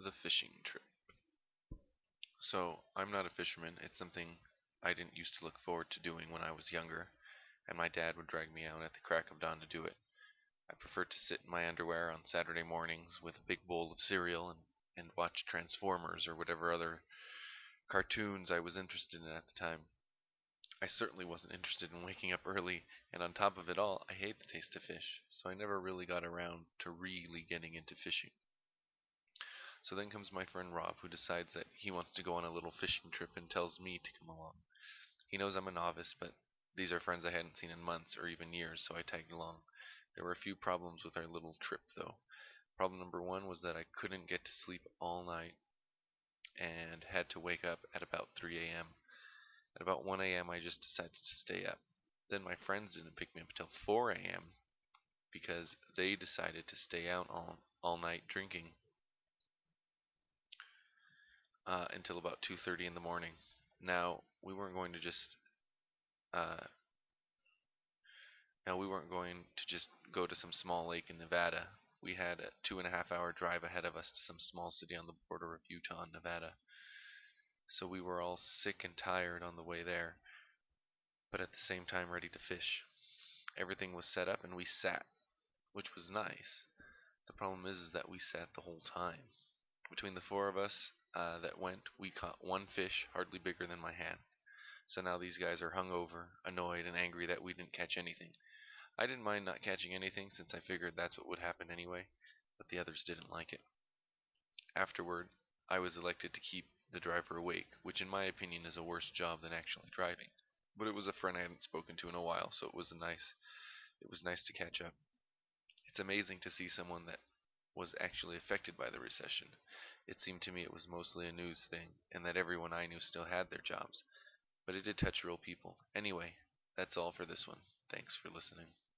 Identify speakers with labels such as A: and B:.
A: The fishing trip. So, I'm not a fisherman. It's something I didn't used to look forward to doing when I was younger, and my dad would drag me out at the crack of dawn to do it. I preferred to sit in my underwear on Saturday mornings with a big bowl of cereal and watch Transformers or whatever other cartoons I was interested in at the time. I certainly wasn't interested in waking up early, and on top of it all, I hate the taste of fish, so I never really got around to really getting into fishing. So then comes my friend Rob, who decides that he wants to go on a little fishing trip and tells me to come along. He knows I'm a novice, but these are friends I hadn't seen in months or even years, so I tagged along. There were a few problems with our little trip, though. Problem number one was that I couldn't get to sleep all night and had to wake up at about 3 a.m. At about 1 a.m., I just decided to stay up. Then my friends didn't pick me up until 4 a.m. because they decided to stay out all night drinking until about 2:30 in the morning. Now we weren't going to just uh, now we weren't going to just go to some small lake in Nevada. We had a 2.5 hour drive ahead of us to some small city on the border of Utah and Nevada. So we were all sick and tired on the way there, but at the same time ready to fish. Everything was set up and we sat, which was nice. The problem is that we sat the whole time. Between the four of us that went, we caught one fish hardly bigger than my hand. So now these guys are hungover, annoyed, and angry that we didn't catch anything. I didn't mind not catching anything since I figured that's what would happen anyway, but the others didn't like it. Afterward, I was elected to keep the driver awake, which in my opinion is a worse job than actually driving. But it was a friend I hadn't spoken to in a while, so it was nice to catch up. It's amazing to see someone that was actually affected by the recession. It seemed to me it was mostly a news thing, and that everyone I knew still had their jobs. But it did touch real people. Anyway, that's all for this one. Thanks for listening.